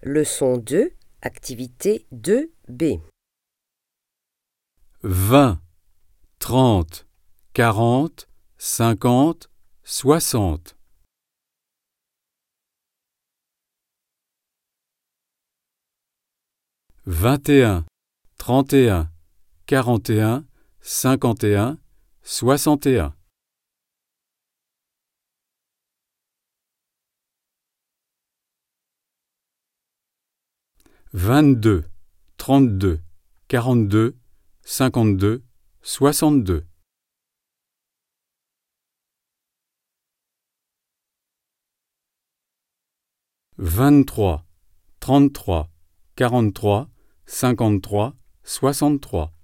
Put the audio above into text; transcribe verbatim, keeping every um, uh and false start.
Leçon deux, activité deux B. vingt, trente, quarante, cinquante, soixante. vingt et un, trente et un, quarante et un, cinquante et un, soixante et un. vingt-deux, trente-deux, quarante-deux, cinquante-deux, soixante-deux. vingt-trois, trente-trois, quarante-trois, cinquante-trois, soixante-trois.